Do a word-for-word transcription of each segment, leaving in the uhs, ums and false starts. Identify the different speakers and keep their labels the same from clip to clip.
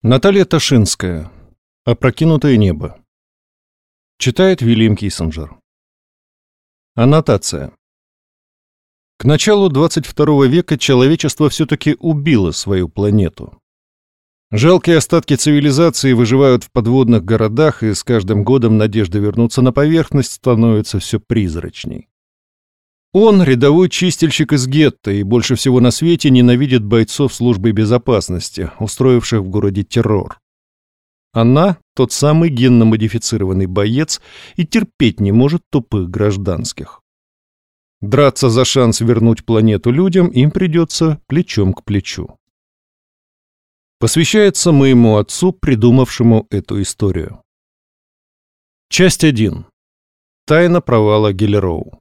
Speaker 1: Наталья Ташинская. «Опрокинутое небо». Читает Вильям Киссинджер. Аннотация. К началу двадцать второго века человечество все-таки убило свою планету. Жалкие остатки цивилизации выживают в подводных городах, и с каждым годом надежда вернуться на поверхность становится все призрачней. Он — рядовой чистильщик из гетто и больше всего на свете ненавидит бойцов службы безопасности, устроивших в городе террор. Она — тот самый генно-модифицированный боец и терпеть не может тупых гражданских. Драться за шанс вернуть планету людям им придется плечом к плечу. Посвящается моему отцу, придумавшему эту историю. Часть один. Тайна провала Гелероу.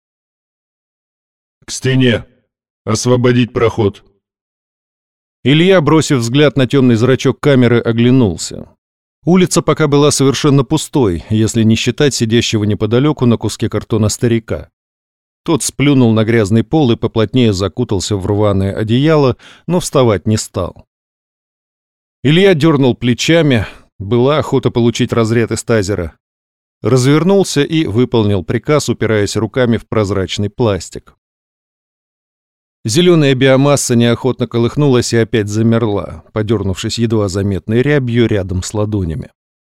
Speaker 2: «К стене! Освободить проход!»
Speaker 1: Илья, бросив взгляд на темный зрачок камеры, оглянулся. Улица пока была совершенно пустой, если не считать сидящего неподалеку на куске картона старика. Тот сплюнул на грязный пол и поплотнее закутался в рваное одеяло, но вставать не стал. Илья дернул плечами, была охота получить разряд из тазера. Развернулся и выполнил приказ, упираясь руками в прозрачный пластик. Зеленая биомасса неохотно колыхнулась и опять замерла, подернувшись едва заметной рябью рядом с ладонями.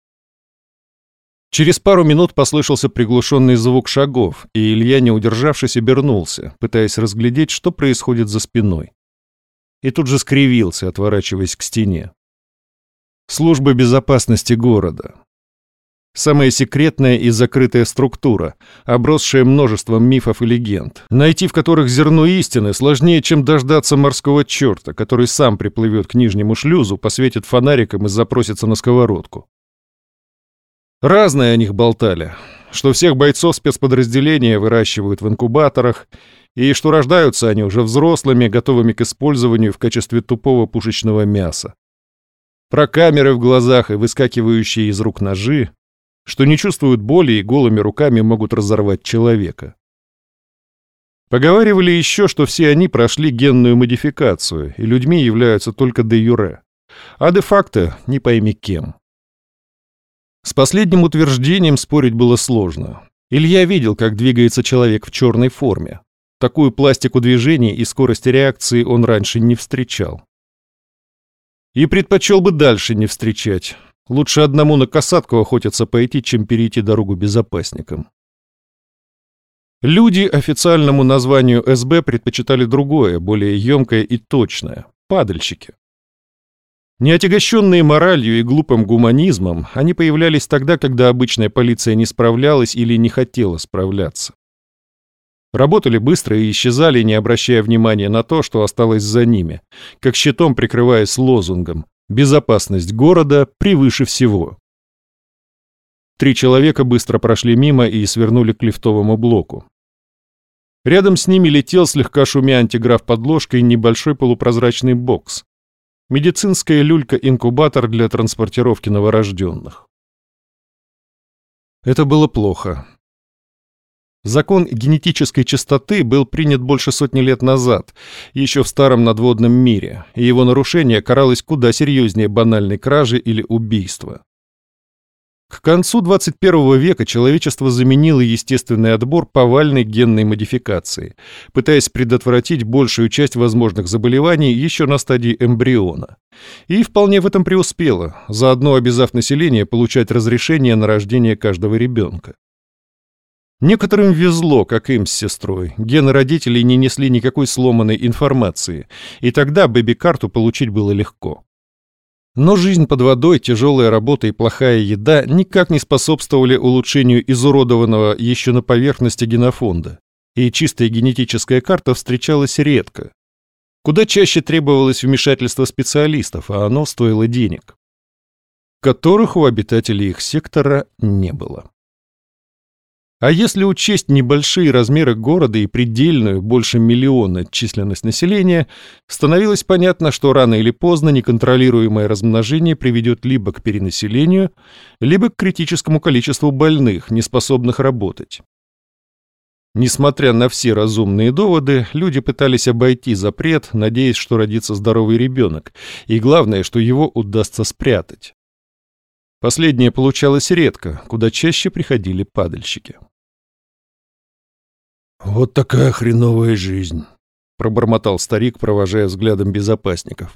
Speaker 1: Через пару минут послышался приглушенный звук шагов, и Илья, не удержавшись, обернулся, пытаясь разглядеть, что происходит за спиной. И тут же скривился, отворачиваясь к стене. Служба безопасности города. Самая секретная и закрытая структура, обросшая множеством мифов и легенд, найти в которых зерно истины сложнее, чем дождаться морского черта, который сам приплывет к нижнему шлюзу, посветит фонариком и запросится на сковородку. Разное о них болтали, что всех бойцов спецподразделения выращивают в инкубаторах, и что рождаются они уже взрослыми, готовыми к использованию в качестве тупого пушечного мяса. Про камеры в глазах и выскакивающие из рук ножи, что не чувствуют боли и голыми руками могут разорвать человека. Поговаривали еще, что все они прошли генную модификацию, и людьми являются только де-юре, а де-факто не пойми кем. С последним утверждением спорить было сложно. Илья видел, как двигается человек в черной форме. Такую пластику движений и скорости реакции он раньше не встречал. И предпочел бы дальше не встречать. Лучше одному на касатку охотиться пойти, чем перейти дорогу безопасникам. Люди официальному названию эс бэ предпочитали другое, более емкое и точное — падальщики. Неотягощенные моралью и глупым гуманизмом, они появлялись тогда, когда обычная полиция не справлялась или не хотела справляться. Работали быстро и исчезали, не обращая внимания на то, что осталось за ними, как щитом прикрываясь лозунгом «Безопасность города превыше всего». Три человека быстро прошли мимо и свернули к лифтовому блоку. Рядом с ними летел, слегка шумя антиграф под ложкой, небольшой полупрозрачный бокс. Медицинская люлька-инкубатор для транспортировки новорожденных. Это было плохо. Закон генетической чистоты был принят больше сотни лет назад, еще в старом надводном мире, и его нарушение каралось куда серьезнее банальной кражи или убийства. К концу двадцать первого века человечество заменило естественный отбор повальной генной модификацией, пытаясь предотвратить большую часть возможных заболеваний еще на стадии эмбриона. И вполне в этом преуспело, заодно обязав население получать разрешение на рождение каждого ребенка. Некоторым везло, как им с сестрой. Гены родителей не несли никакой сломанной информации, и тогда бэби-карту получить было легко. Но жизнь под водой, тяжелая работа и плохая еда никак не способствовали улучшению изуродованного еще на поверхности генофонда, и чистая генетическая карта встречалась редко. Куда чаще требовалось вмешательство специалистов, а оно стоило денег, которых у обитателей их сектора не было. А если учесть небольшие размеры города и предельную, больше миллиона, численность населения, становилось понятно, что рано или поздно неконтролируемое размножение приведет либо к перенаселению, либо к критическому количеству больных, неспособных работать. Несмотря на все разумные доводы, люди пытались обойти запрет, надеясь, что родится здоровый ребенок, и главное, что его удастся спрятать. Последнее получалось редко, куда чаще приходили падальщики.
Speaker 3: «Вот такая хреновая жизнь», — пробормотал старик, провожая взглядом безопасников.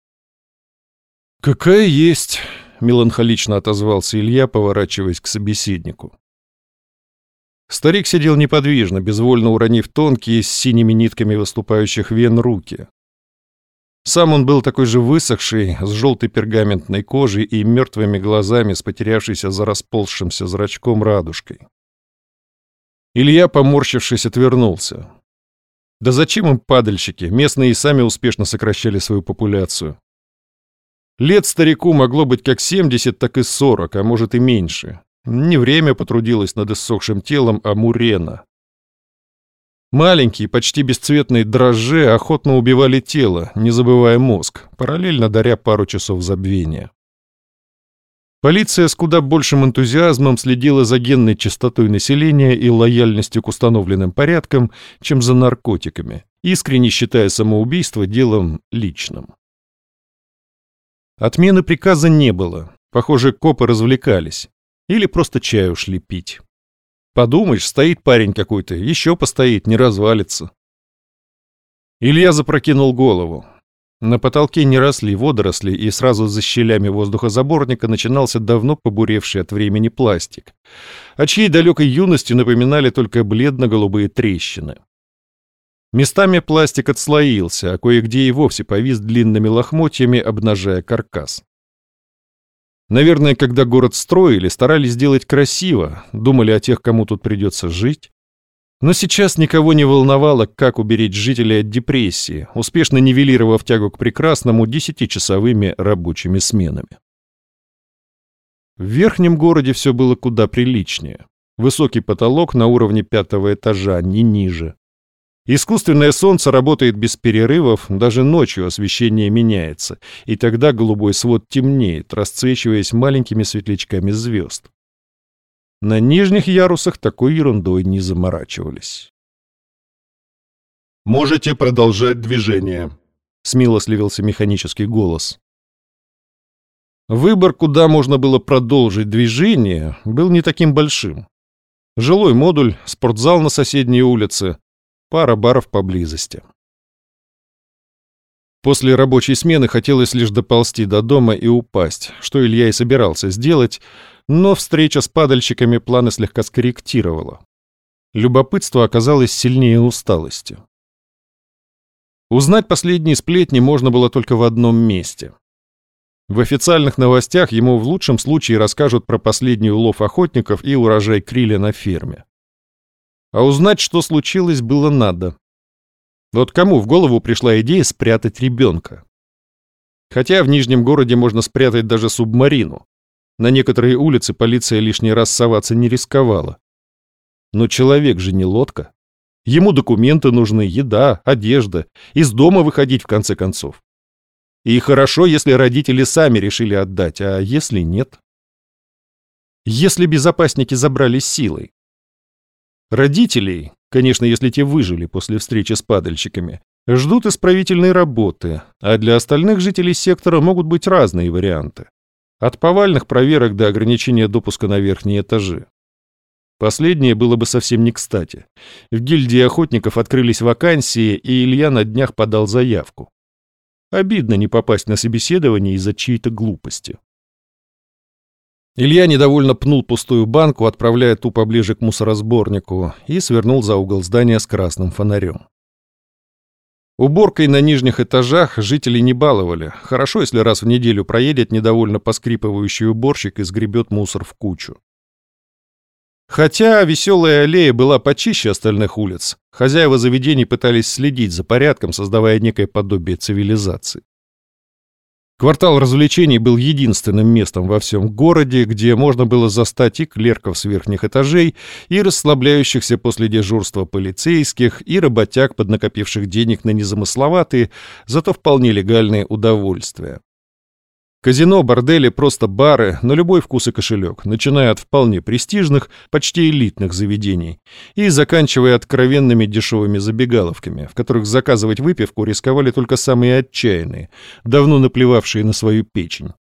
Speaker 1: «Какая есть», — меланхолично отозвался Илья, поворачиваясь к собеседнику. Старик сидел неподвижно, безвольно уронив тонкие, с синими нитками выступающих вен руки. Сам он был такой же высохший, с желтой пергаментной кожей и мертвыми глазами, с потерявшейся за расползшимся зрачком радужкой. Илья, поморщившись, отвернулся. Да зачем им падальщики? Местные и сами успешно сокращали свою популяцию. Лет старику могло быть как семьдесят, так и сорок, а может и меньше. Не время потрудилось над иссохшим телом, а мурена. Маленькие, почти бесцветные дрожжи охотно убивали тело, не забывая мозг, параллельно даря пару часов забвения. Полиция с куда большим энтузиазмом следила за генной чистотой населения и лояльностью к установленным порядкам, чем за наркотиками, искренне считая самоубийство делом личным. Отмены приказа не было. Похоже, копы развлекались. Или просто чаю шли пить. Подумаешь, стоит парень какой-то, еще постоит, не развалится. Илья запрокинул голову. На потолке не росли водоросли, и сразу за щелями воздухозаборника начинался давно побуревший от времени пластик, о чьей далекой юности напоминали только бледно-голубые трещины. Местами пластик отслоился, а кое-где и вовсе повис длинными лохмотьями, обнажая каркас. Наверное, когда город строили, старались сделать красиво, думали о тех, кому тут придется жить. Но сейчас никого не волновало, как уберечь жителей от депрессии, успешно нивелировав тягу к прекрасному десятичасовыми рабочими сменами. В верхнем городе все было куда приличнее. Высокий потолок на уровне пятого этажа, не ниже. Искусственное солнце работает без перерывов, даже ночью освещение меняется, и тогда голубой свод темнеет, расцвечиваясь маленькими светлячками звезд. На нижних ярусах такой ерундой не заморачивались.
Speaker 2: «Можете продолжать движение»,
Speaker 1: — смилостливился механический голос. Выбор, куда можно было продолжить движение, был не таким большим. Жилой модуль, спортзал на соседней улице, пара баров поблизости. После рабочей смены хотелось лишь доползти до дома и упасть, что Илья и собирался сделать, но встреча с падальщиками планы слегка скорректировала. Любопытство оказалось сильнее усталости. Узнать последние сплетни можно было только в одном месте. В официальных новостях ему в лучшем случае расскажут про последний улов охотников и урожай криля на ферме. А узнать, что случилось, было надо. Вот кому в голову пришла идея спрятать ребенка? Хотя в Нижнем городе можно спрятать даже субмарину. На некоторые улицы полиция лишний раз соваться не рисковала. Но человек же не лодка. Ему документы нужны, еда, одежда, из дома выходить в конце концов. И хорошо, если родители сами решили отдать, а если нет? Если безопасники забрали силой. Родителей, конечно, если те выжили после встречи с падальщиками, ждут исправительной работы, а для остальных жителей сектора могут быть разные варианты. От повальных проверок до ограничения допуска на верхние этажи. Последнее было бы совсем не кстати. В гильдии охотников открылись вакансии, и Илья на днях подал заявку. Обидно не попасть на собеседование из-за чьей-то глупости. Илья недовольно пнул пустую банку, отправляя ту поближе к мусоросборнику, и свернул за угол здания с красным фонарем. Уборкой на нижних этажах жителей не баловали. Хорошо, если раз в неделю проедет недовольно поскрипывающий уборщик и сгребет мусор в кучу. Хотя веселая аллея была почище остальных улиц, хозяева заведений пытались следить за порядком, создавая некое подобие цивилизации. Квартал развлечений был единственным местом во всем городе, где можно было застать и клерков с верхних этажей, и расслабляющихся после дежурства полицейских, и работяг, поднакопивших денег на незамысловатые, зато вполне легальные удовольствия. Казино, бордели, просто бары, на любой вкус и кошелек, начиная от вполне престижных, почти элитных заведений и заканчивая откровенными дешевыми забегаловками, в которых заказывать выпивку рисковали только самые отчаянные, давно наплевавшие на свою печень.